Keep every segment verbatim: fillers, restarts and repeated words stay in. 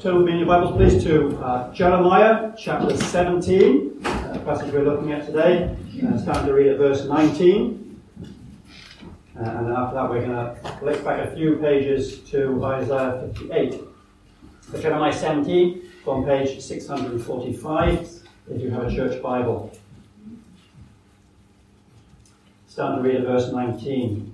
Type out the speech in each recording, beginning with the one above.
Turn with me in your Bibles, please, to uh, Jeremiah chapter seventeen, uh, the passage we're looking at today. Uh, starting to read at verse nineteen. Uh, and then after that, we're going to flick back a few pages to Isaiah fifty-eight. So Jeremiah seventeen, on page six hundred forty-five, if you have a church Bible. Starting to read at verse nineteen.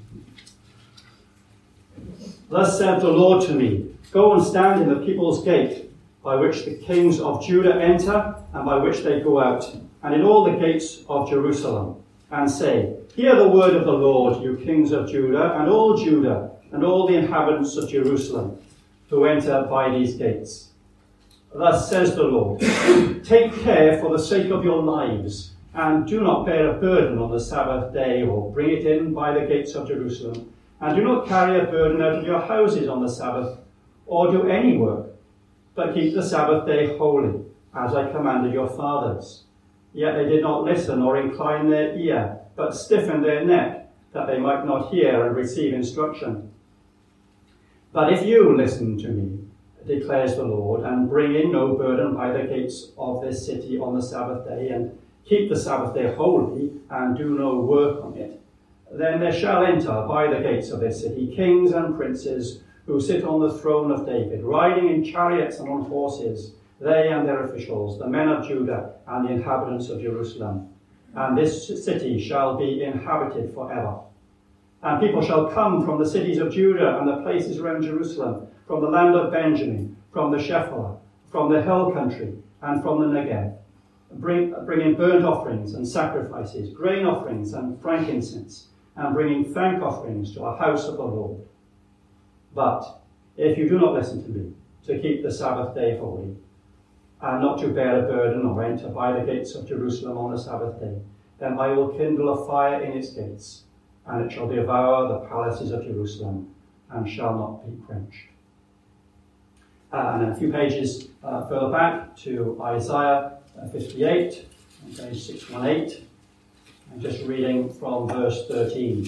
Thus said the Lord to me, go and stand in the people's gate, by which the kings of Judah enter, and by which they go out, and in all the gates of Jerusalem, and say, hear the word of the Lord, you kings of Judah, and all Judah, and all the inhabitants of Jerusalem, who enter by these gates. Thus says the Lord, take care for the sake of your lives, and do not bear a burden on the Sabbath day, or bring it in by the gates of Jerusalem, and do not carry a burden out of your houses on the Sabbath, or do any work, but keep the Sabbath day holy, as I commanded your fathers. Yet they did not listen or incline their ear, but stiffened their neck, that they might not hear and receive instruction. But if you listen to me, declares the Lord, and bring in no burden by the gates of this city on the Sabbath day, and keep the Sabbath day holy, and do no work on it, then there shall enter by the gates of this city kings and princes who sit on the throne of David, riding in chariots and on horses, they and their officials, the men of Judah and the inhabitants of Jerusalem. And this city shall be inhabited forever. And people shall come from the cities of Judah and the places around Jerusalem, from the land of Benjamin, from the Shephelah, from the hill country, and from the Negev, bring, bringing burnt offerings and sacrifices, grain offerings and frankincense, and bringing thank offerings to a house of the Lord. But if you do not listen to me, to keep the Sabbath day holy, and not to bear a burden or enter by the gates of Jerusalem on the Sabbath day, then I will kindle a fire in its gates, and it shall devour the palaces of Jerusalem, and shall not be quenched. Uh, and then a few pages uh, further back to Isaiah fifty-eight, on page six eighteen. I'm just reading from verse thirteen.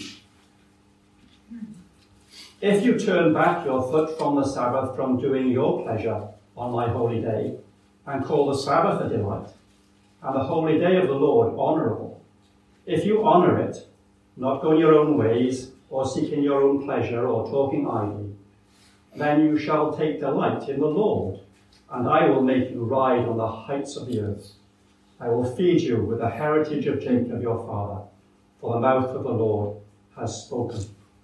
If you turn back your foot from the Sabbath, from doing your pleasure on my holy day, and call the Sabbath a delight, and the holy day of the Lord honourable, if you honour it, not going your own ways, or seeking your own pleasure, or talking idly, then you shall take delight in the Lord, and I will make you ride on the heights of the earth. I will feed you with the heritage of Jacob your father, for the mouth of the Lord has spoken.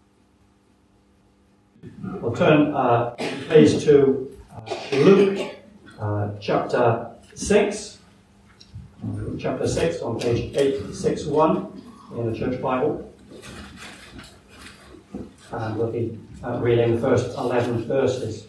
We'll turn uh, please to uh, Luke uh, chapter six. Luke chapter six on page eight sixty-one in the Church Bible. And we'll be uh, reading the first eleven verses.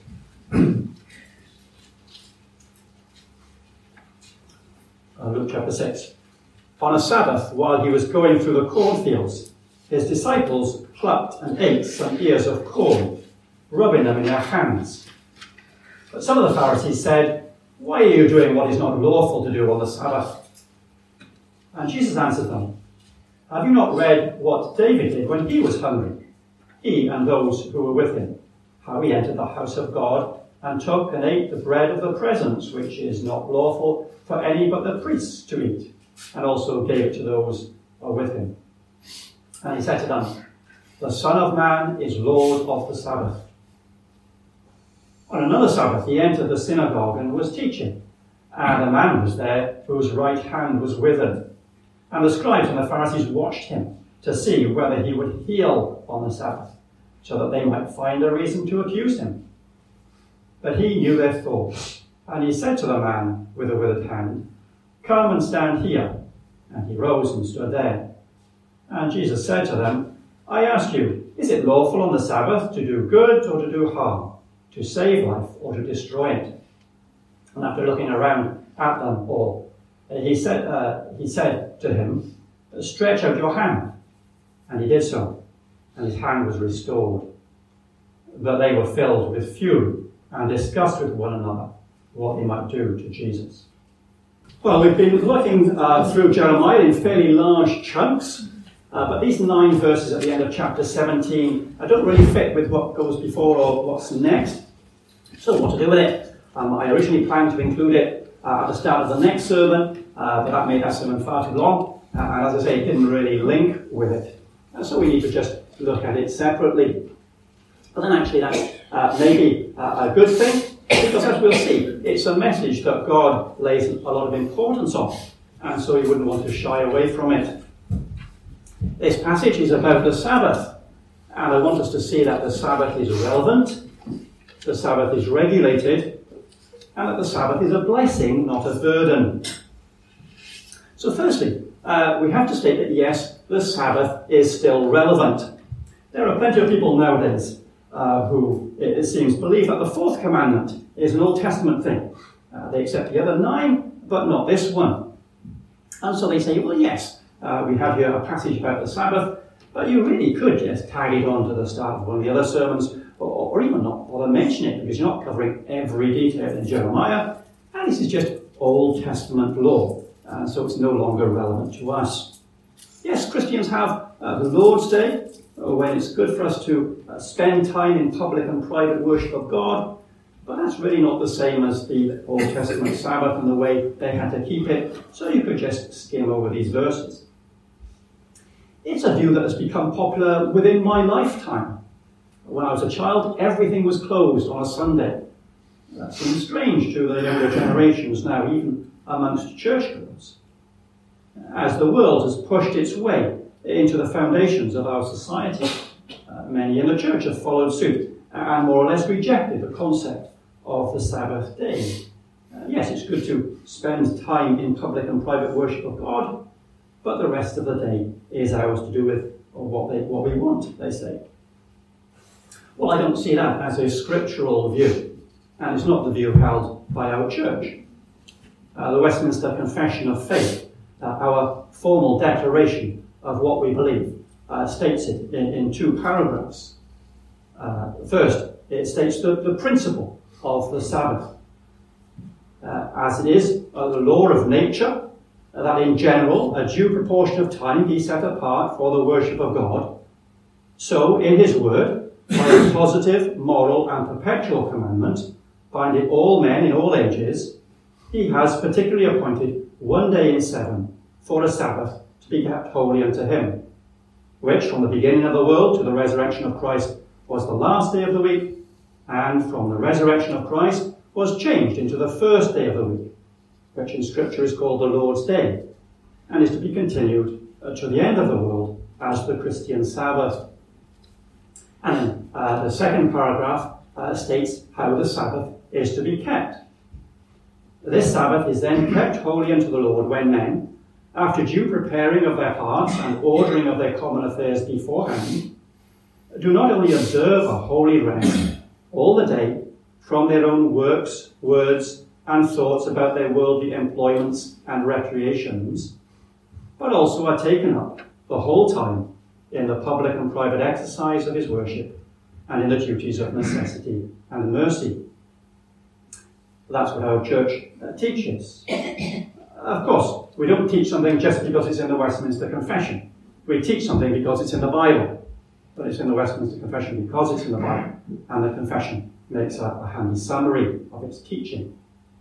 Uh, Luke chapter six. On a Sabbath, while he was going through the cornfields, his disciples plucked and ate some ears of corn, rubbing them in their hands. But some of the Pharisees said, why are you doing what is not lawful to do on the Sabbath? And Jesus answered them, have you not read what David did when he was hungry, he and those who were with him, how he entered the house of God and took and ate the bread of the presence, which is not lawful for any but the priests to eat, and also gave it to those who are with him. And he said to them, the Son of Man is Lord of the Sabbath. On another Sabbath he entered the synagogue and was teaching, and a man was there whose right hand was withered. And the scribes and the Pharisees watched him to see whether he would heal on the Sabbath, so that they might find a reason to accuse him. But he knew their thoughts, and he said to the man with the withered hand, come and stand here. And he rose and stood there. And Jesus said to them, I ask you, is it lawful on the Sabbath to do good or to do harm, to save life or to destroy it? And after looking around at them all, he said, uh, he said to him, stretch out your hand. And he did so, and his hand was restored. But they were filled with fury and discussed with one another what they might do to Jesus. Well, we've been looking uh, through Jeremiah in fairly large chunks, uh, but these nine verses at the end of chapter seventeen uh, don't really fit with what goes before or what's next. So what to do with it? Um, I originally planned to include it uh, at the start of the next sermon, uh, but that made that sermon far too long, uh, and as I say, it didn't really link with it. And so we need to just look at it separately. But then actually that's uh, maybe uh, a good thing, because as we'll see, it's a message that God lays a lot of importance on, and so you wouldn't want to shy away from it. This passage is about the Sabbath, and I want us to see that the Sabbath is relevant, the Sabbath is regulated, and that the Sabbath is a blessing, not a burden. So firstly, uh, we have to state that yes, the Sabbath is still relevant. There are plenty of people nowadays uh, who, it, it seems, believe that the fourth commandment is an Old Testament thing. Uh, they accept the other nine, but not this one. And so they say, well, yes, uh, we have here a passage about the Sabbath, but you really could just tag it on to the start of one of the other sermons, or, or even not bother mention it, because you're not covering every detail in Jeremiah, and this is just Old Testament law, and so it's no longer relevant to us. Yes, Christians have uh, the Lord's Day, uh, when it's good for us to uh, spend time in public and private worship of God, but that's really not the same as the Old Testament Sabbath and the way they had to keep it, so you could just skim over these verses. It's a view that has become popular within my lifetime. When I was a child, everything was closed on a Sunday. That seems strange to the younger generations now, even amongst churchgoers. As the world has pushed its way into the foundations of our society, uh, many in the church have followed suit and more or less rejected the concept of the Sabbath day. Uh, yes, it's good to spend time in public and private worship of God, but the rest of the day is ours to do with what, they, what we want, they say. Well, I don't see that as a scriptural view, and it's not the view held by our church. Uh, the Westminster Confession of Faith, uh, our formal declaration of what we believe, uh, states it in, in two paragraphs. Uh, first, it states the, the principle of the Sabbath, uh, as it is uh, the law of nature, uh, that in general a due proportion of time be set apart for the worship of God. So, in his word, by a positive, moral and perpetual commandment, binding all men in all ages, he has particularly appointed one day in seven for a Sabbath to be kept holy unto him, which from the beginning of the world to the resurrection of Christ was the last day of the week, and from the resurrection of Christ was changed into the first day of the week, which in Scripture is called the Lord's Day, and is to be continued uh, to the end of the world as the Christian Sabbath. And uh, the second paragraph uh, states how the Sabbath is to be kept. This Sabbath is then kept holy unto the Lord when men, after due preparing of their hearts and ordering of their common affairs beforehand, do not only observe a holy rest all the day from their own works, words, and thoughts about their worldly employments and recreations, but also are taken up the whole time in the public and private exercise of his worship and in the duties of necessity and mercy. That's what our church uh, teaches. Of course, we don't teach something just because it's in the Westminster Confession. We teach something because it's in the Bible. But it's in the Westminster Confession because it's in the Bible, and the Confession makes a, a handy summary of its teaching.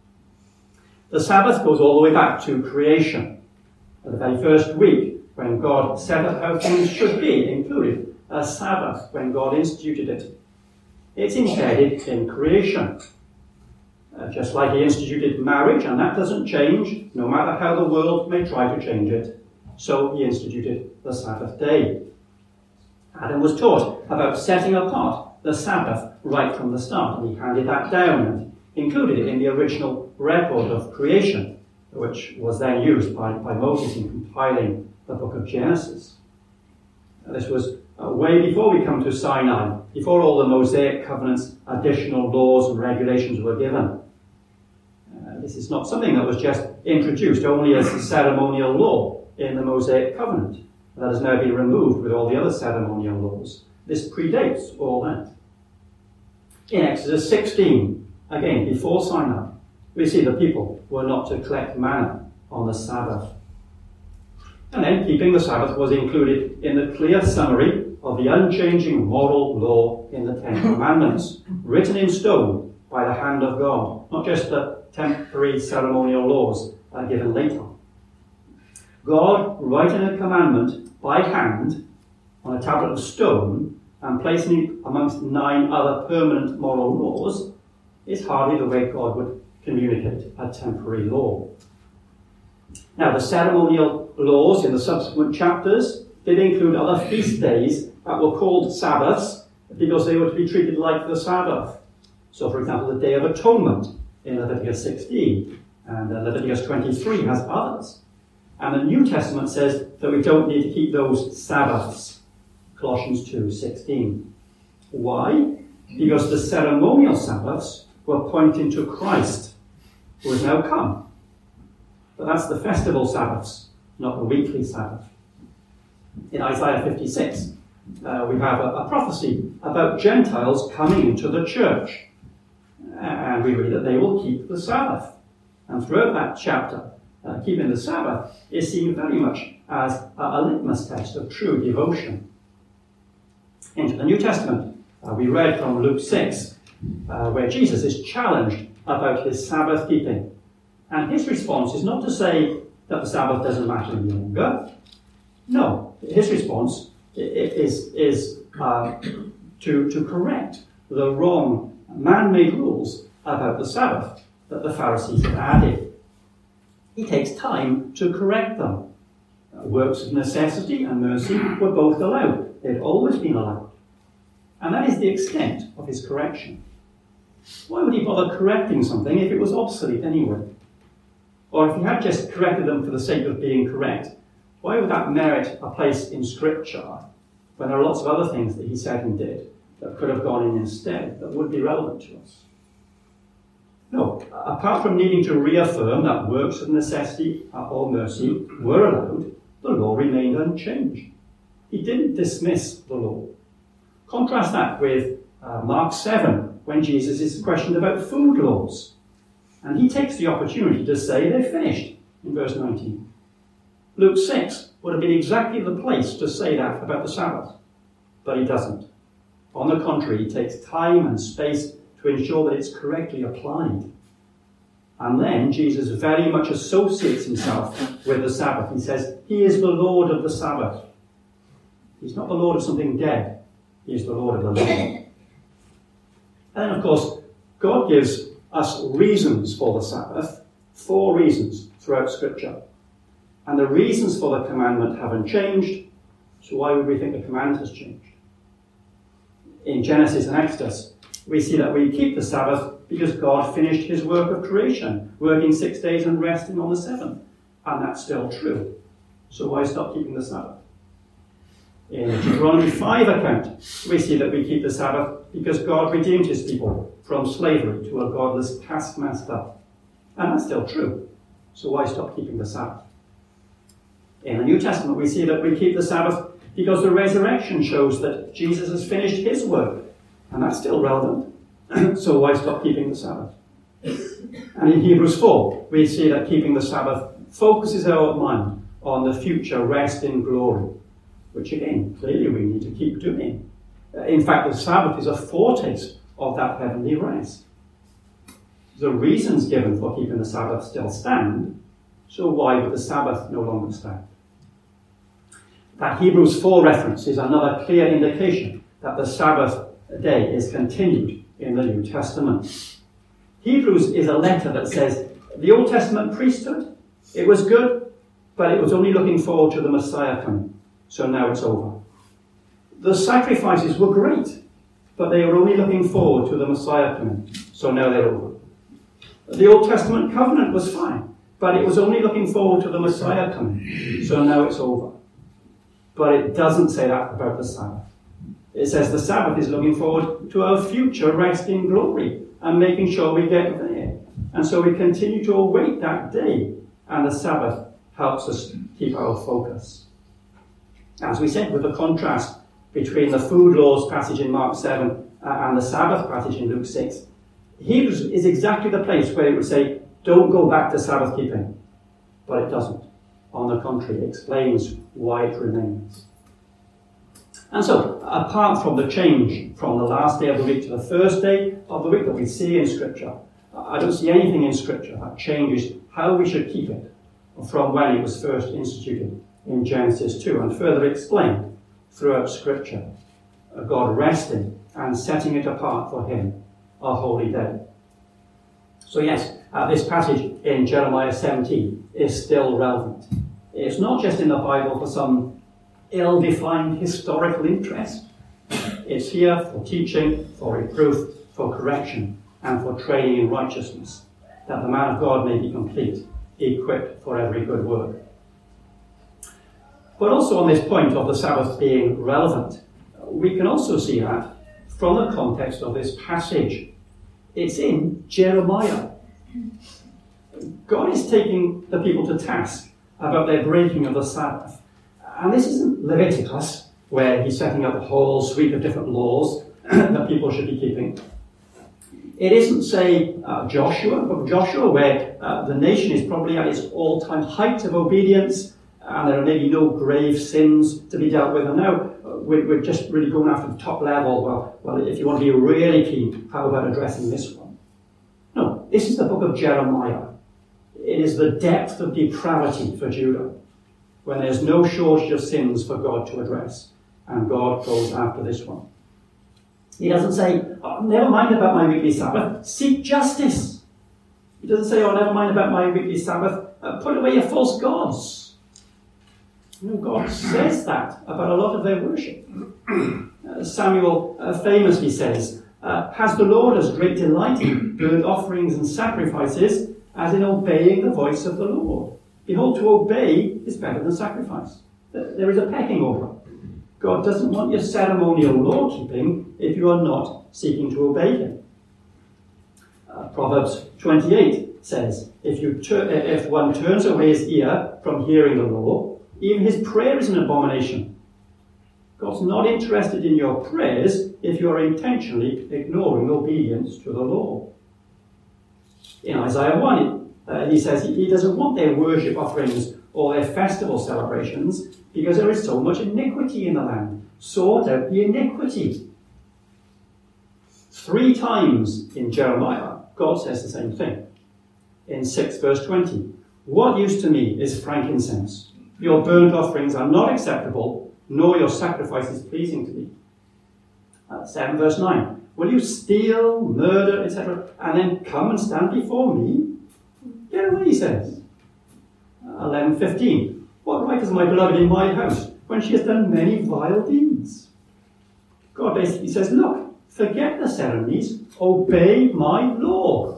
The Sabbath goes all the way back to creation. At the very first week, when God set up how things should be, included a Sabbath when God instituted it. It's embedded in creation. Uh, just like he instituted marriage, and that doesn't change, no matter how the world may try to change it, so he instituted the Sabbath day. Adam was taught about setting apart the Sabbath right from the start, and he handed that down and included it in the original record of creation, which was then used by, by Moses in compiling the book of Genesis. This was uh, way before we come to Sinai, before all the Mosaic covenants, additional laws and regulations were given. Uh, this is not something that was just introduced only as a ceremonial law in the Mosaic covenant that has now been removed with all the other ceremonial laws. This predates all that. In Exodus sixteen, again, before Sinai, we see the people were not to collect manna on the Sabbath. And then keeping the Sabbath was included in the clear summary of the unchanging moral law in the Ten Commandments, written in stone by by the hand of God, not just the temporary ceremonial laws uh, given later. God writing a commandment by hand on a tablet of stone and placing it amongst nine other permanent moral laws is hardly the way God would communicate a temporary law. Now, the ceremonial laws in the subsequent chapters did include other feast days that were called Sabbaths because they were to be treated like the Sabbath. So, for example, the Day of Atonement in Leviticus sixteen, and uh, Leviticus twenty-three has others. And the New Testament says that we don't need to keep those Sabbaths, Colossians two sixteen. Why? Because the ceremonial Sabbaths were pointing to Christ, who has now come. But that's the festival Sabbaths, not the weekly Sabbath. In Isaiah fifty-six, uh, we have a, a prophecy about Gentiles coming into the church. And we read that they will keep the Sabbath. And throughout that chapter, uh, keeping the Sabbath is seen very much as a, a litmus test of true devotion. Into the New Testament, uh, we read from Luke six, uh, where Jesus is challenged about his Sabbath keeping. And his response is not to say that the Sabbath doesn't matter any longer. No, his response is, is uh, to, to correct the wrong man-made rules about the Sabbath that the Pharisees had added. He takes time to correct them. Uh, works of necessity and mercy were both allowed. They'd always been allowed. And that is the extent of his correction. Why would he bother correcting something if it was obsolete anyway? Or if he had just corrected them for the sake of being correct, why would that merit a place in Scripture when there are lots of other things that he said and did that could have gone in instead, that would be relevant to us? No, apart from needing to reaffirm that works of necessity or mercy were allowed, the law remained unchanged. He didn't dismiss the law. Contrast that with uh, Mark seven, when Jesus is questioned about food laws. And he takes the opportunity to say they're finished in verse nineteen. Luke six would have been exactly the place to say that about the Sabbath, but he doesn't. On the contrary, he takes time and space to ensure that it's correctly applied. And then Jesus very much associates himself with the Sabbath. He says, he is the Lord of the Sabbath. He's not the Lord of something dead. He is the Lord of the living. And then, of course, God gives us reasons for the Sabbath, four reasons throughout Scripture. And the reasons for the commandment haven't changed, so why would we think the command has changed? In Genesis and Exodus, we see that we keep the Sabbath because God finished his work of creation, working six days and resting on the seventh. And that's still true. So why stop keeping the Sabbath? In the Deuteronomy five account, we see that we keep the Sabbath because God redeemed his people from slavery to a godless taskmaster. And that's still true. So why stop keeping the Sabbath? In the New Testament, we see that we keep the Sabbath because the resurrection shows that Jesus has finished his work. And that's still relevant. So why stop keeping the Sabbath? And in Hebrews four, we see that keeping the Sabbath focuses our mind on the future rest in glory, which again, clearly we need to keep doing. In fact, the Sabbath is a foretaste of that heavenly rest. The reasons given for keeping the Sabbath still stand, so why would the Sabbath no longer stand? That Hebrews four reference is another clear indication that the Sabbath day is continued in the New Testament. Hebrews is a letter that says the Old Testament priesthood, it was good, but it was only looking forward to the Messiah coming. So now it's over. The sacrifices were great, but they were only looking forward to the Messiah coming. So now they're over. The Old Testament covenant was fine, but it was only looking forward to the Messiah coming. So now it's over. But it doesn't say that about the Sabbath. It says the Sabbath is looking forward to our future rest in glory and making sure we get there. And so we continue to await that day, and the Sabbath helps us keep our focus. As we said, with the contrast between the food laws passage in Mark seven and the Sabbath passage in Luke six, Hebrews is exactly the place where it would say, don't go back to Sabbath keeping. But it doesn't. On the contrary, it explains why it remains. And so, apart from the change from the last day of the week to the first day of the week that we see in Scripture, I don't see anything in Scripture that changes how we should keep it from when it was first instituted in Genesis two, and further explained throughout Scripture. God resting and setting it apart for him, a holy day. So yes, uh, this passage in Jeremiah seventeen is still relevant. It's not just in the Bible for some ill-defined historical interest. It's here for teaching, for reproof, for correction, and for training in righteousness, that the man of God may be complete, equipped for every good work. But also on this point of the Sabbath being relevant, we can also see that from the context of this passage. It's in Jeremiah. God is taking the people to task about their breaking of the Sabbath. And this isn't Leviticus, where he's setting up a whole suite of different laws that people should be keeping. It isn't, say, uh, Joshua, the book of Joshua, where uh, the nation is probably at its all-time height of obedience, and there are maybe no grave sins to be dealt with. And now uh, we're, we're just really going after the top level. Well, well, if you want to be really keen, how about addressing this one? No, this is the book of Jeremiah. It is the depth of depravity for Judah, when there's no shortage of sins for God to address, and God goes after this one. He doesn't say, oh, never mind about my weekly Sabbath, seek justice. He doesn't say, oh, never mind about my weekly Sabbath, uh, put away your false gods. You know, God says that about a lot of their worship. Uh, Samuel uh, famously says, uh, has the Lord as great delight in burnt offerings and sacrifices as in obeying the voice of the Lord? Behold, to obey is better than sacrifice. There is a pecking order. God doesn't want your ceremonial law-keeping if you are not seeking to obey him. Uh, Proverbs twenty-eight says, if, you tur- if one turns away his ear from hearing the law, even his prayer is an abomination. God's not interested in your prayers if you are intentionally ignoring obedience to the law. In Isaiah one, Uh, he says he doesn't want their worship offerings or their festival celebrations because there is so much iniquity in the land. Sort out the iniquity. Three times in Jeremiah, God says the same thing. In six verse twenty, what use to me is frankincense? Your burnt offerings are not acceptable, nor your sacrifices pleasing to me. Uh, seven verse nine, will you steal, murder, et cetera, and then come and stand before me? Get away, he says. eleven fifteen. What right is my beloved in my house when she has done many vile deeds? God basically says, look, forget the ceremonies, obey my law.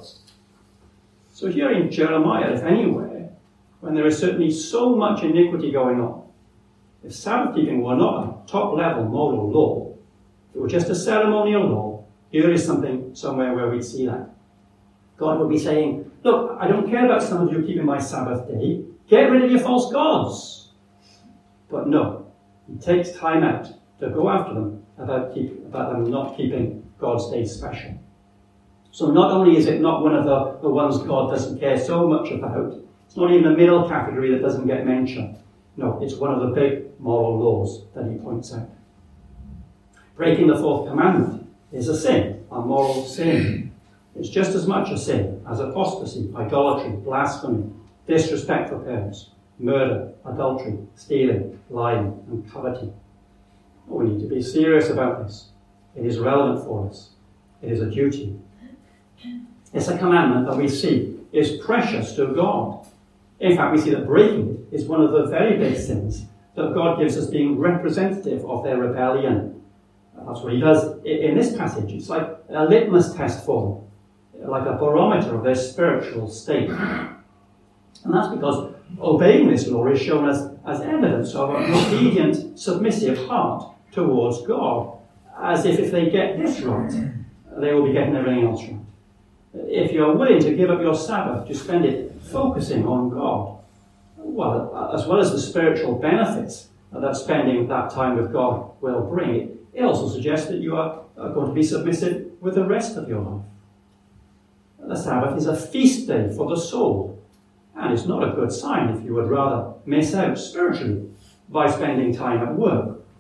So here in Jeremiah, if anywhere, when there is certainly so much iniquity going on, if Sabbath keeping were not a top-level moral law, if it were just a ceremonial law, here is something somewhere where we'd see that. God would be saying, look, I don't care about some of you keeping my Sabbath day. Get rid of your false gods. But no, he takes time out to go after them about, keep, about them not keeping God's day special. So not only is it not one of the, the ones God doesn't care so much about, it's not even a middle category that doesn't get mentioned. No, it's one of the big moral laws that he points out. Breaking the fourth commandment is a sin, a moral sin. It's just as much a sin as apostasy, idolatry, blasphemy, disrespect for parents, murder, adultery, stealing, lying, and coveting. We need to be serious about this. It is relevant for us. It is a duty. It's a commandment that we see is precious to God. In fact, we see that breaking it is one of the very big sins that God gives us being representative of their rebellion. That's what he does in this passage. It's like a litmus test for them, like a barometer of their spiritual state. And that's because obeying this law is shown as, as evidence of an obedient, submissive heart towards God, as if if they get this right, they will be getting everything else right. If you're willing to give up your Sabbath to spend it focusing on God, well, as well as the spiritual benefits that spending that time with God will bring, it also suggests that you are going to be submissive with the rest of your life. The Sabbath is a feast day for the soul, and it's not a good sign if you would rather miss out spiritually by spending time at work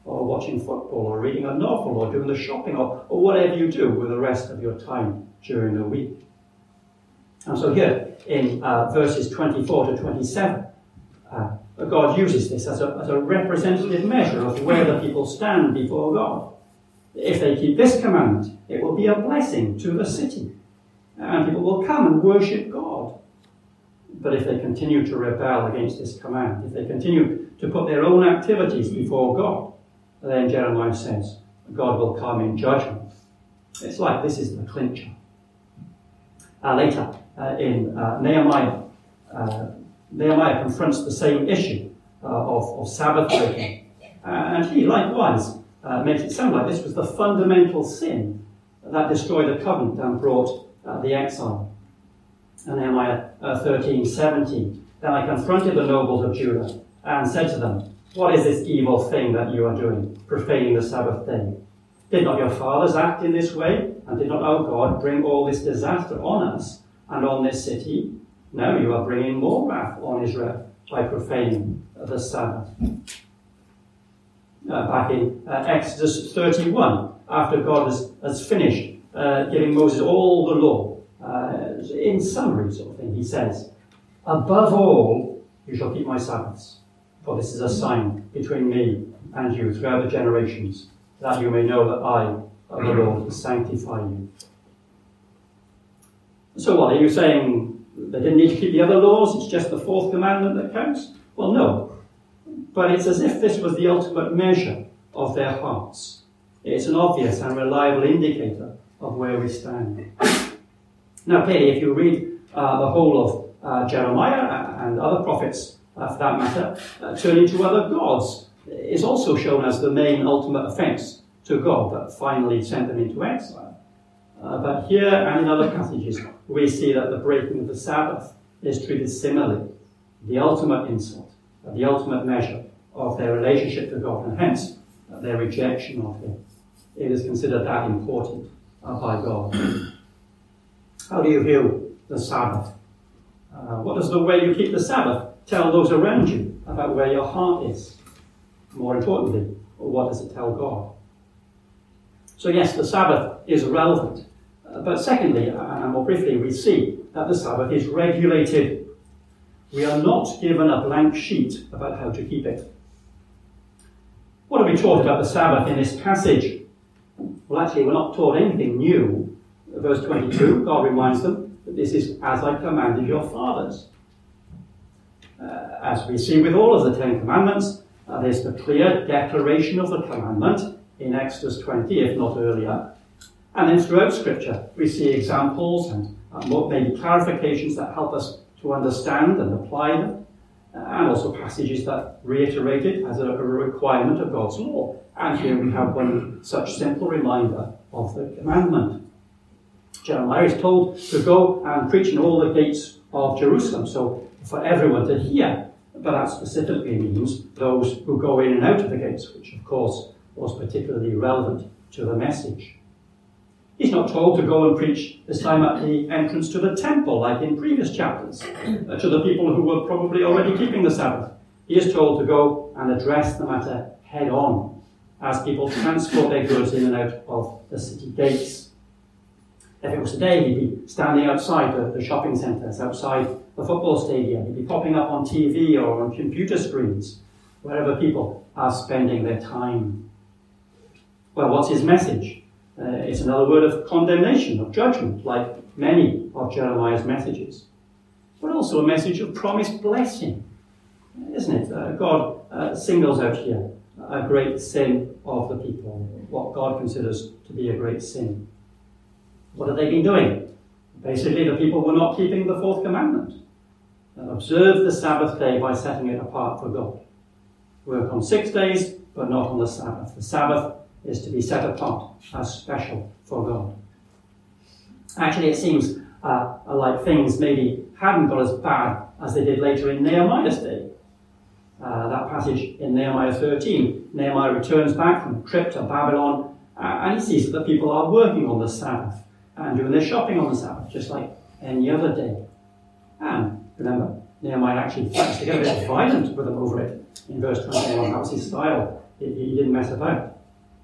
or watching football, or reading a novel, or doing the shopping, or, or whatever you do with the rest of your time during the week. And so here, in uh, verses twenty-four to twenty-seven, uh, God uses this as a, as a representative measure of where the people stand before God. If they keep this commandment, it will be a blessing to the city, and people will come and worship God. But if they continue to rebel against this command, if they continue to put their own activities before God, then Jeremiah says, God will come in judgment. It's like this is the clincher. Uh, later, uh, in uh, Nehemiah, uh, Nehemiah confronts the same issue uh, of, of Sabbath breaking. Uh, and he, likewise, uh, makes it sound like this was the fundamental sin that destroyed the covenant and brought uh, the exile. And Nehemiah uh, thirteen seventeen. Then I confronted the nobles of Judah and said to them, what is this evil thing that you are doing, profaning the Sabbath day? Did not your fathers act in this way? And did not our God bring all this disaster on us and on this city? Now you are bringing more wrath on Israel by profaning the Sabbath. Uh, back in uh, Exodus thirty-one, after God has, has finished uh, giving Moses all the law, uh, in summary sort of thing, he says, above all, you shall keep my Sabbaths, for this is a sign between me and you throughout the generations, that you may know that I, the Lord, sanctify you. So what, are you saying they didn't need to keep the other laws, it's just the fourth commandment that counts? Well, no. But it's as if this was the ultimate measure of their hearts. It's an obvious and reliable indicator of where we stand. Now, clearly, if you read uh, the whole of uh, Jeremiah and other prophets, uh, for that matter, uh, turning to other gods is also shown as the main ultimate offence to God that finally sent them into exile. Uh, but here and in other passages, we see that the breaking of the Sabbath is treated similarly, the ultimate insult, uh, the ultimate measure of their relationship to God, and hence uh, their rejection of Him. It is considered that important uh, by God. How do you view the Sabbath? Uh, what does the way you keep the Sabbath tell those around you about where your heart is? More importantly, what does it tell God? So yes, the Sabbath is relevant. Uh, but secondly, and more briefly, we see that the Sabbath is regulated. We are not given a blank sheet about how to keep it. What are we taught about the Sabbath in this passage? Well, actually, we're not taught anything new. Verse twenty-two, God reminds them that this is as I commanded your fathers. Uh, as we see with all of the Ten Commandments, uh, there's the clear declaration of the commandment in Exodus twenty, if not earlier. And then throughout Scripture, we see examples and uh, maybe clarifications that help us to understand and apply them, uh, and also passages that reiterate it as a, a requirement of God's law. And here we have one such simple reminder of the commandment. Jeremiah is told to go and preach in all the gates of Jerusalem, so for everyone to hear. But that specifically means those who go in and out of the gates, which of course was particularly relevant to the message. He's not told to go and preach this time at the entrance to the temple, like in previous chapters, uh, to the people who were probably already keeping the Sabbath. He is told to go and address the matter head on, as people transport their goods in and out of the city gates. If it was today, he'd be standing outside the, the shopping centres, outside the football stadium. He'd be popping up on T V or on computer screens, wherever people are spending their time. Well, what's his message? Uh, it's another word of condemnation, of judgment, like many of Jeremiah's messages. But also a message of promised blessing, isn't it? Uh, God uh, singles out here a great sin of the people, what God considers to be a great sin. What have they been doing? Basically, the people were not keeping the fourth commandment. Observe the Sabbath day by setting it apart for God. Work on six days, but not on the Sabbath. The Sabbath is to be set apart as special for God. Actually, it seems uh, like things maybe hadn't got as bad as they did later in Nehemiah's day. Uh, that passage in Nehemiah thirteen, Nehemiah returns back from a trip to Babylon, uh, and he sees that the people are working on the Sabbath and doing their shopping on the Sabbath, just like any other day. And remember, Nehemiah actually threatens to get a bit violent with them over it in verse twenty-one. That was his style he, he didn't mess about.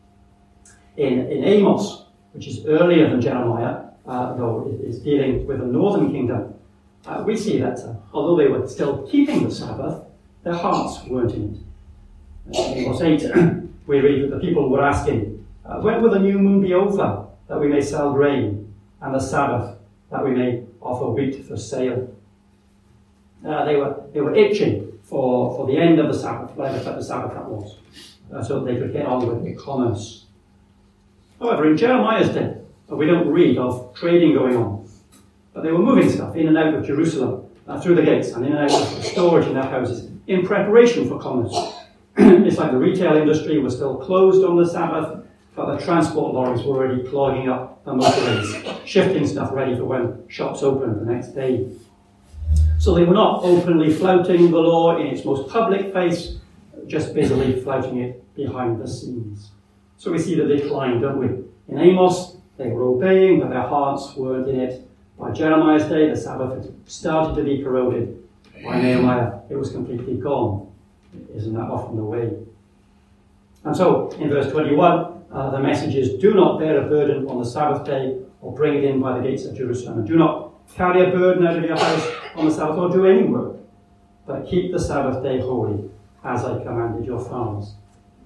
In, in Amos, which is earlier than Jeremiah, uh, though it is dealing with the northern kingdom, uh, we see that uh, although they were still keeping the Sabbath, their hearts weren't in it. Uh, in Amos eight, we read that the people were asking, uh, when will the new moon be over, that we may sell grain, and the Sabbath, that we may offer wheat for sale? Uh, they were they were itching for, for the end of the Sabbath, whatever type of Sabbath that was, uh, so that they could get on with their commerce. However, in Jeremiah's day, uh, we don't read of trading going on, but they were moving stuff in and out of Jerusalem uh, through the gates and in and out of storage in their houses in preparation for commerce. It's like the retail industry was still closed on the Sabbath, but the transport lorries were already clogging up the motorways, shifting stuff ready for when shops opened the next day. So they were not openly flouting the law in its most public face, just busily flouting it behind the scenes. So we see the decline, don't we? In Amos, they were obeying, but their hearts weren't in it. By Jeremiah's day, the Sabbath had started to be corroded. By Nehemiah, it was completely gone. Isn't that often the way? And so, in verse twenty-one, uh, the message is, do not bear a burden on the Sabbath day, or bring it in by the gates of Jerusalem. And do not carry a burden out of your house on the Sabbath, or do any work, but keep the Sabbath day holy, as I commanded your fathers.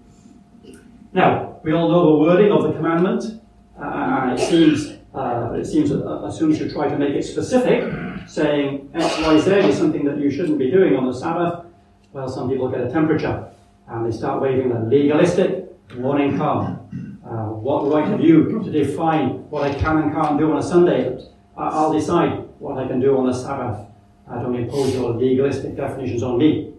Now, we all know the wording of the commandment, uh, and it seems, uh, it seems that as soon as you try to make it specific, saying X, Y, Z is something that you shouldn't be doing on the Sabbath, well, some people get a temperature, and they start waving the legalistic warning card. Uh, what right have you to define what I can and can't do on a Sunday? I'll decide what I can do on the Sabbath. Uh, don't impose your legalistic definitions on me.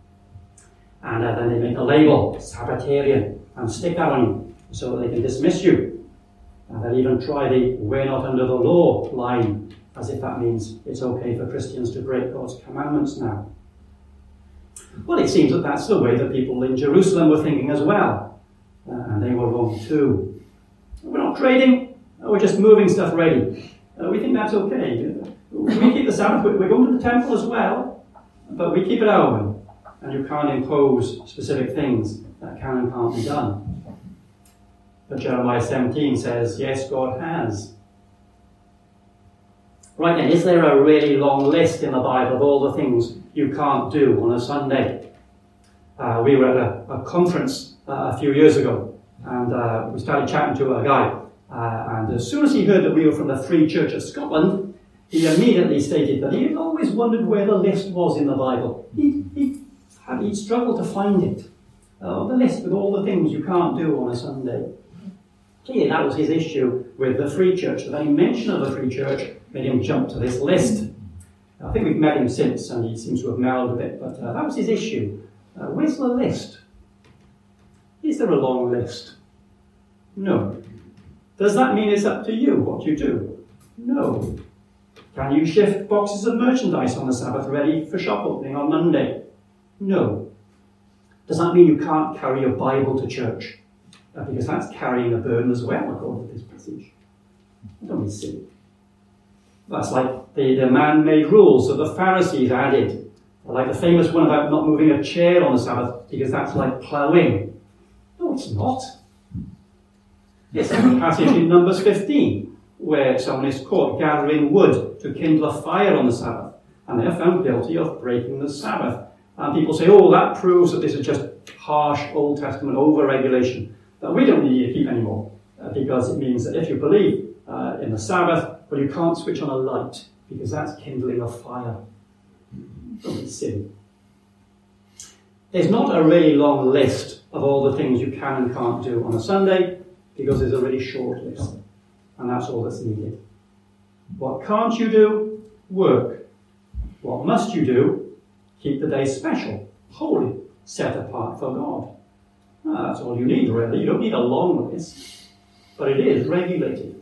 And uh, then they make a label, Sabbatarian, and stick that on you so that they can dismiss you. And they'll even try the we're not under the law line, as if that means it's okay for Christians to break God's commandments now. Well, it seems that that's the way that people in Jerusalem were thinking as well. Uh, and they were wrong too. We're not trading, we're just moving stuff ready. Uh, we think that's okay. We keep the Sabbath, we're going to the temple as well, but we keep it our way. And you can't impose specific things that can and can't be done. But Jeremiah seventeen says, yes, God has. Right then, is there a really long list in the Bible of all the things you can't do on a Sunday? Uh, we were at a, a conference uh, a few years ago, and uh, we started chatting to a guy. Uh, and as soon as he heard that we were from the Free Church of Scotland, he immediately stated that he had always wondered where the list was in the Bible. He, he had, he'd struggled to find it. Uh, the list with all the things you can't do on a Sunday. Clearly, that was his issue with the Free Church. The very mention of the Free Church made him jump to this list. I think we've met him since, and he seems to have mellowed a bit, but uh, that was his issue. Uh, where's the list? Is there a long list? No. Does that mean it's up to you what you do? No. Can you shift boxes of merchandise on the Sabbath ready for shop opening on Monday? No. Does that mean you can't carry your Bible to church? Uh, because that's carrying a burden as well, according to this passage. Don't be silly. That's like the, the man-made rules that the Pharisees added. Like the famous one about not moving a chair on the Sabbath because that's like ploughing. No, it's not. It's a passage in Numbers fifteen where someone is caught gathering wood to kindle a fire on the Sabbath, and they're found guilty of breaking the Sabbath. And people say, oh, that proves that this is just harsh Old Testament over-regulation that we don't need to keep anymore, uh, because it means that if you believe uh, in the Sabbath, well, you can't switch on a light because that's kindling a fire. Don't be silly. There's not a really long list of all the things you can and can't do on a Sunday, because there's a really short list, and that's all that's needed. What can't you do? Work. What must you do? Keep the day special, holy, set apart for God. Well, that's all you need, really. You don't need a long list, but it is regulated.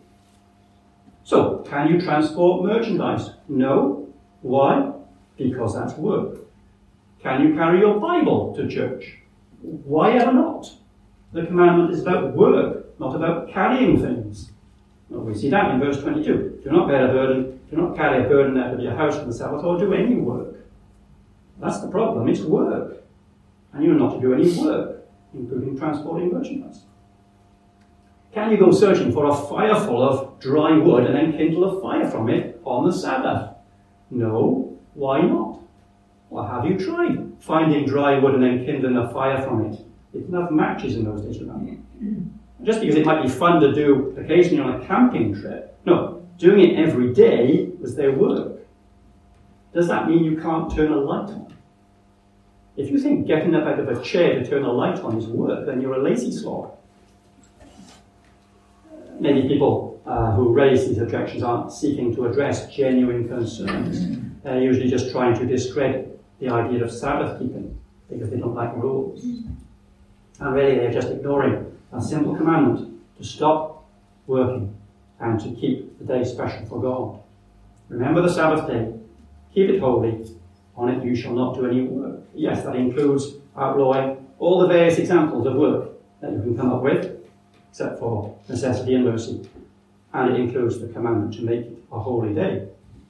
So, can you transport merchandise? No. Why? Because that's work. Can you carry your Bible to church? Why ever not? The commandment is about work, not about carrying things. Well, we see that in verse twenty-two. Do not bear a burden, do not carry a burden out of your house on the Sabbath, or do any work. That's the problem, it's work. And you're not to do any work. including transporting merchandise. Can you go searching for a fire full of dry wood and then kindle a fire from it on the Sabbath? No. Why not? Well, have you tried finding dry wood and then kindling a fire from it? They didn't have matches in those days, remember? Just because it might be fun to do occasionally on a camping trip. No, doing it every day was their work. Does that mean you can't turn a light on? If you think getting up out of a chair to turn a light on is work, then you're a lazy slog. Many people uh, who raise these objections aren't seeking to address genuine concerns. They're usually just trying to discredit the idea of Sabbath keeping because they don't like rules. And really they're just ignoring a simple commandment to stop working and to keep the day special for God. Remember the Sabbath day, keep it holy, on it you shall not do any work. Yes, that includes outlawing all the various examples of work that you can come up with, except for necessity and mercy. And it includes the commandment to make it a holy day.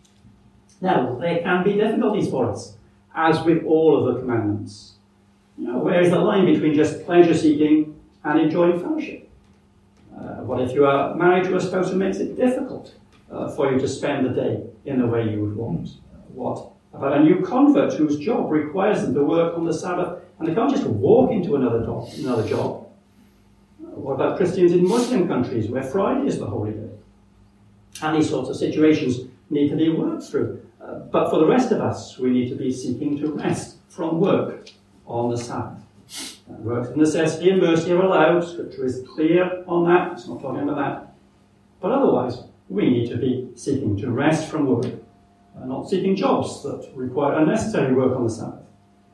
Now, there can be difficulties for us, as with all of the commandments. You know, where is the line between just pleasure-seeking and enjoying fellowship? Uh, what if you are married to a spouse who makes it difficult uh, for you to spend the day in the way you would want? What about a new convert whose job requires them to work on the Sabbath and they can't just walk into another, do- another job? What about Christians in Muslim countries where Friday is the holy day? And these sorts of situations need to be worked through. Uh, but for the rest of us, we need to be seeking to rest from work on the Sabbath. Uh, work of necessity and mercy are allowed. Scripture is clear on that. It's not talking about that. But otherwise, we need to be seeking to rest from work, uh, not seeking jobs that require unnecessary work on the Sabbath.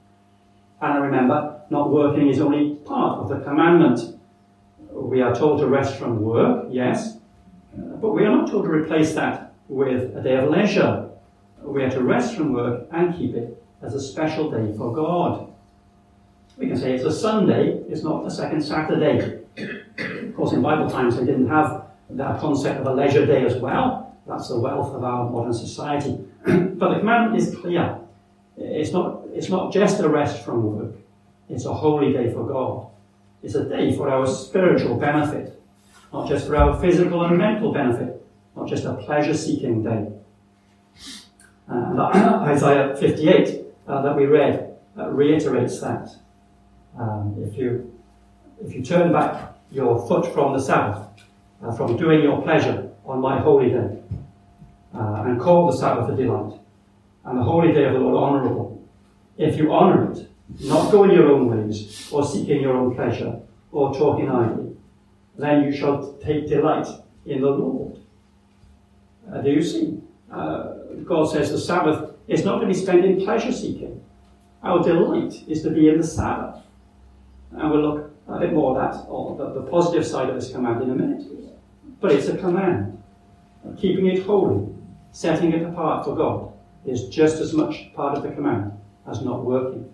And remember, not working is only part of the commandment. We are told to rest from work, yes, uh, but we are not told to replace that with a day of leisure. We are to rest from work and keep it as a special day for God. We can say it's a Sunday, it's not the second Saturday. Of course, in Bible times they didn't have that concept of a leisure day as well. That's the wealth of our modern society. But the commandment is clear. It's not, it's not just a rest from work. It's a holy day for God. It's a day for our spiritual benefit, not just for our physical and mental benefit, not just a pleasure-seeking day. And Isaiah fifty-eight uh, that we read uh, reiterates that. Um, if you if you turn back your foot from the Sabbath, uh, from doing your pleasure on my holy day, uh, and call the Sabbath a delight, and the holy day of the Lord honourable, if you honour it, not going your own ways, or seeking your own pleasure, or talking idly, then you shall take delight in the Lord. Uh, do you see? Uh, God says the Sabbath is not to be spent in pleasure-seeking. Our delight is to be in the Sabbath. And we'll look a bit more at that, or the, the positive side of this command in a minute. But it's a command. Keeping it holy, setting it apart for God, is just as much part of the command as not working.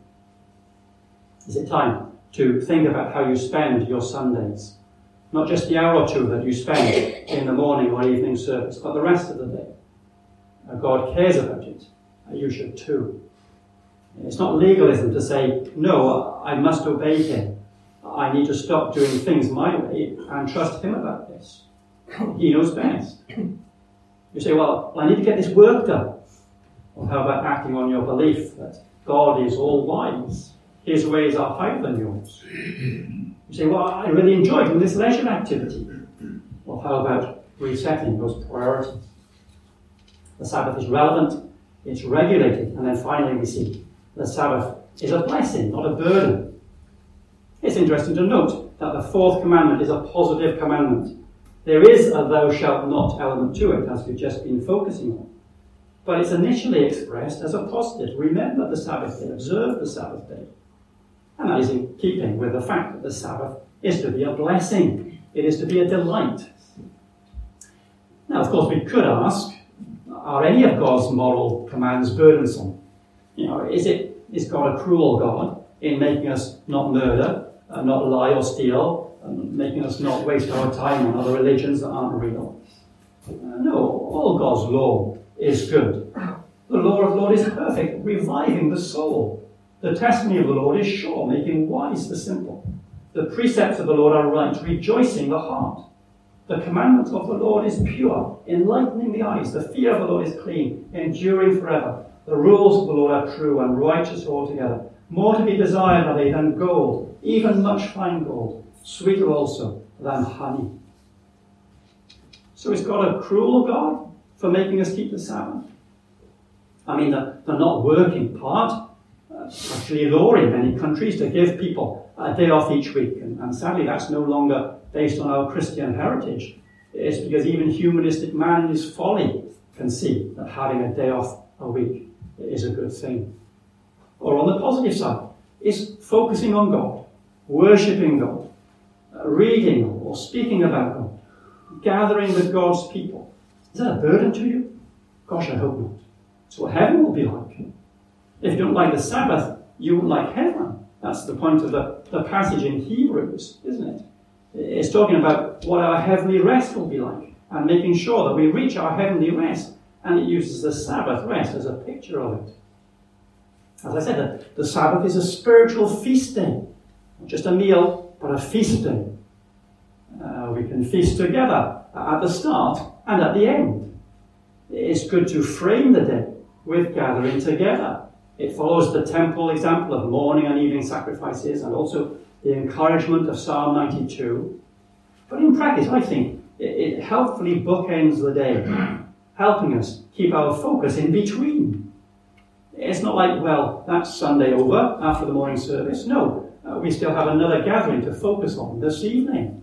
Is it time to think about how you spend your Sundays? Not just the hour or two that you spend in the morning or evening service, but the rest of the day. God cares about it. You should too. It's not legalism to say, no, I must obey him. I need to stop doing things my way and trust him about this. He knows best. You say, well, I need to get this work done. Well, how about acting on your belief that God is all wise? His ways are higher than yours. You say, well, I really enjoy doing this leisure activity. Well, how about resetting those priorities? The Sabbath is relevant, it's regulated, and then finally we see the Sabbath is a blessing, not a burden. It's interesting to note that the fourth commandment is a positive commandment. There is a thou shalt not element to it, as we've just been focusing on. But it's initially expressed as a positive. Remember the Sabbath day, observe the Sabbath day. And that is in keeping with the fact that the Sabbath is to be a blessing. It is to be a delight. Now, of course, we could ask, are any of God's moral commands burdensome? You know, is it is God a cruel God in making us not murder, uh, not lie or steal, and making us not waste our time on other religions that aren't real? Uh, no, all God's law is good. The law of the Lord is perfect, reviving the soul. The testimony of the Lord is sure, making wise the simple. The precepts of the Lord are right, rejoicing the heart. The commandment of the Lord is pure, enlightening the eyes. The fear of the Lord is clean, enduring forever. The rules of the Lord are true and righteous altogether. More to be desired are they than gold, even much fine gold, sweeter also than honey. So is God a cruel God for making us keep the Sabbath? I mean, the, the not working part, uh, actually law in many countries to give people a day off each week. And, and sadly, that's no longer based on our Christian heritage. It's because even humanistic man in his folly can see that having a day off a week is a good thing. Or on the positive side, is focusing on God, worshipping God, uh, reading or speaking about God, gathering with God's people. Is that a burden to you? Gosh, I hope not. It's what heaven will be like. If you don't like the Sabbath, you won't like heaven. That's the point of the, the passage in Hebrews, isn't it? It's talking about what our heavenly rest will be like and making sure that we reach our heavenly rest. And it uses the Sabbath rest as a picture of it. As I said, the, the Sabbath is a spiritual feast day. Not just a meal, but a feast day. Uh, we can feast together at the start and at the end. It's good to frame the day with gathering together. It follows the temple example of morning and evening sacrifices and also the encouragement of Psalm ninety-two. But in practice, I think, it, it helpfully bookends the day, helping us keep our focus in between. It's not like, well, that's Sunday over after the morning service. No, uh, we still have another gathering to focus on this evening.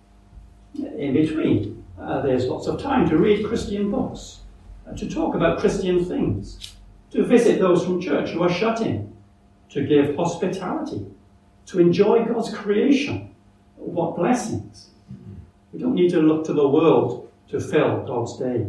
In between, uh, there's lots of time to read Christian books, uh, to talk about Christian things, to visit those from church who are shut in, to give hospitality, to enjoy God's creation. What blessings. We don't need to look to the world to fill God's day.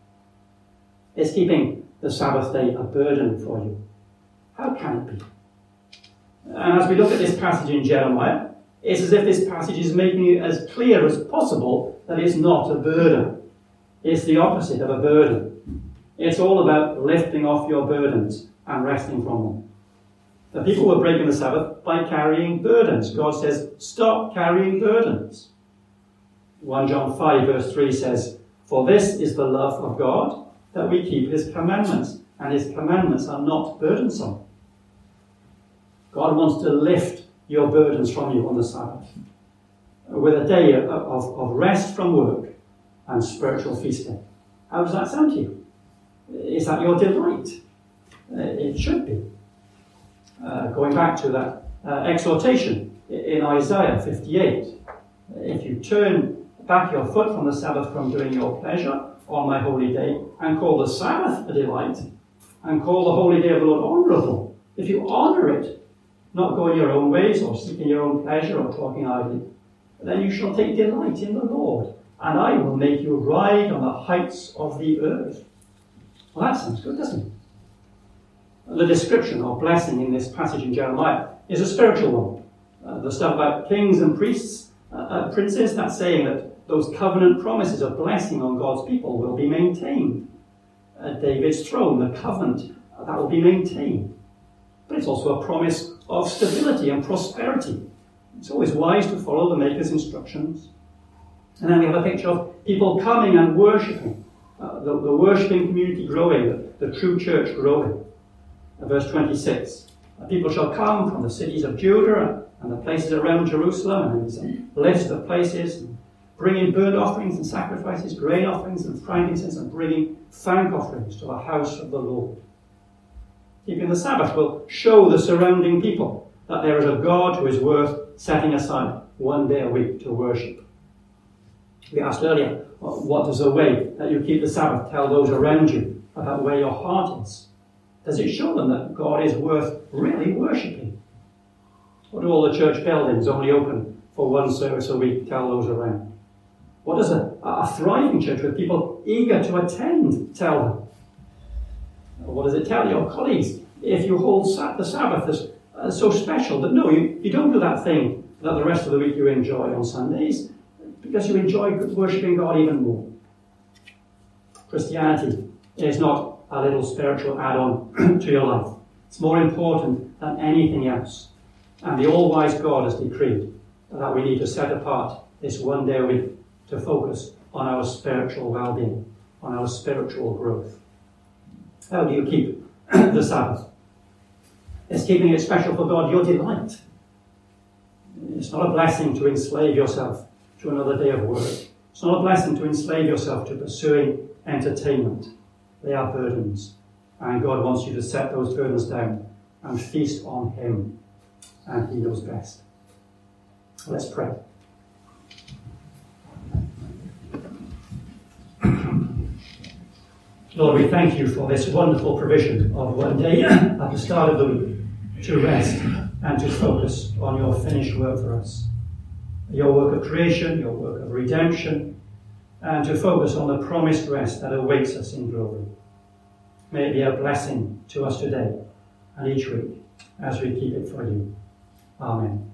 Is keeping the Sabbath day a burden for you? How can it be? And as we look at this passage in Jeremiah, it's as if this passage is making it as clear as possible that it's not a burden. It's the opposite of a burden. It's all about lifting off your burdens and resting from them. The people were breaking the Sabbath by carrying burdens. God says, stop carrying burdens. First John five verse three says, for this is the love of God, that we keep his commandments, and his commandments are not burdensome. God wants to lift your burdens from you on the Sabbath, with a day of, of, of rest from work and spiritual feasting. How does that sound to you? Is that your delight? It should be. Uh, going back to that uh, exhortation in Isaiah fifty-eight, if you turn back your foot from the Sabbath from doing your pleasure on my holy day, and call the Sabbath a delight, and call the holy day of the Lord honourable, if you honour it, not going your own ways or seeking your own pleasure or talking idly, then you shall take delight in the Lord, and I will make you ride on the heights of the earth. Well, that sounds good, doesn't it? The description of blessing in this passage in Jeremiah is a spiritual one. Uh, the stuff about kings and priests, uh, uh, princes, that's saying that those covenant promises of blessing on God's people will be maintained. Uh, David's throne, the covenant, uh, that will be maintained. But it's also a promise of stability and prosperity. It's always wise to follow the Maker's instructions. And then we have a picture of people coming and worshipping, uh, the, the worshipping community growing, the, the true church growing. Uh, verse twenty-six, uh, people shall come from the cities of Judah and the places around Jerusalem, and there's a list of places, bringing burnt offerings and sacrifices, grain offerings and frankincense, and bringing thank offerings to the house of the Lord. Keeping the Sabbath will show the surrounding people that there is a God who is worth setting aside one day a week to worship. We asked earlier, what does the way that you keep the Sabbath tell those around you about where your heart is? Does it show them that God is worth really worshipping? Or do all the church buildings only open for one service a week tell those around? What does a, a thriving church with people eager to attend tell them? What does it tell your colleagues if you hold the Sabbath as uh, so special that no, you, you don't do that thing that the rest of the week you enjoy on Sundays because you enjoy worshipping God even more? Christianity is not a little spiritual add-on to your life. It's more important than anything else. And the all-wise God has decreed that we need to set apart this one day a week to focus on our spiritual well-being, on our spiritual growth. How do you keep the Sabbath? Is keeping it special for God your delight? It's not a blessing to enslave yourself to another day of work. It's not a blessing to enslave yourself to pursuing entertainment. They are burdens. And God wants you to set those burdens down and feast on him. And he knows best. Let's pray. Lord, we thank you for this wonderful provision of one day at the start of the week to rest and to focus on your finished work for us. Your work of creation, your work of redemption, and to focus on the promised rest that awaits us in glory. May it be a blessing to us today and each week as we keep it for you. Amen.